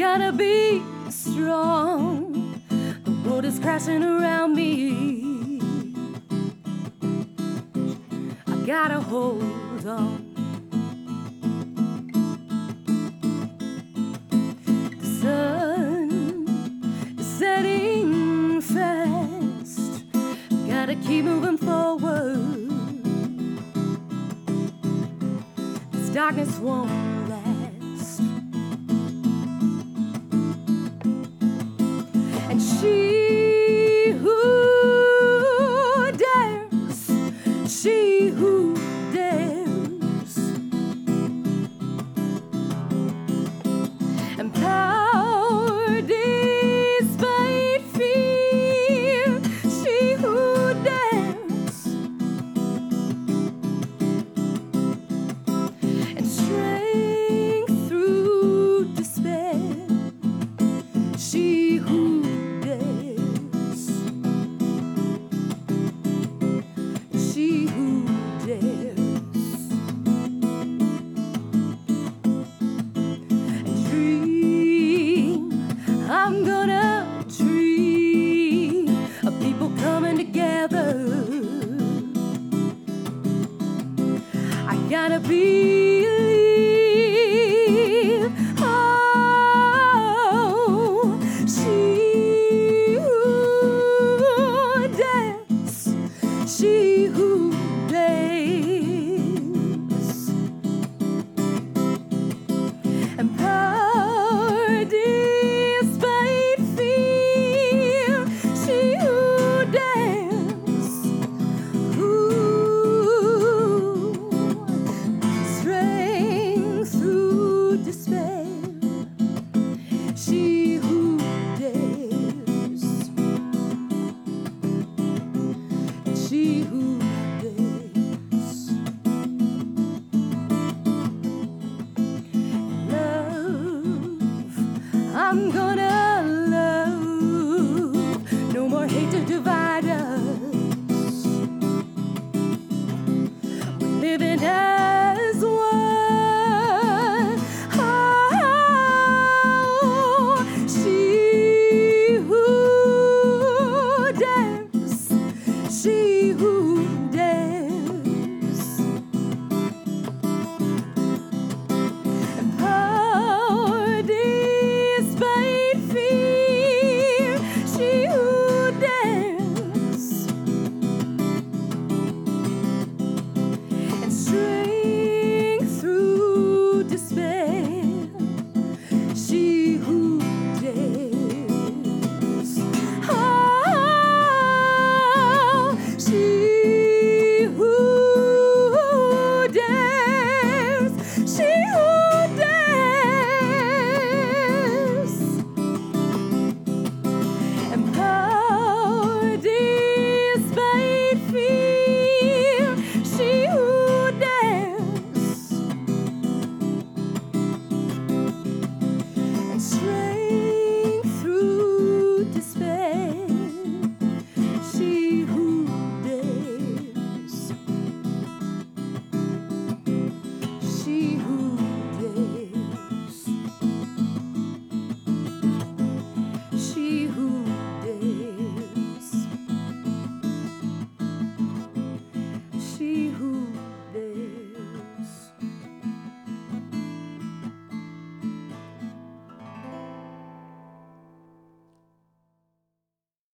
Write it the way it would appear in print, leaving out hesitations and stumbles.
gotta be strong. The world is crashing around me. I gotta hold on. The sun is setting fast. Gotta keep moving forward. This darkness won't last. And she who dares, she who dares, empowered despite fear, she who dares, and strength through despair, she who dares, she who dares, and dream. I'm gonna dream of people coming together. I gotta believe. Oh, she who dares, she who dares, empowered despite fear, she who dares, strength through despair, she who dares, she who dares. Love, I'm gonna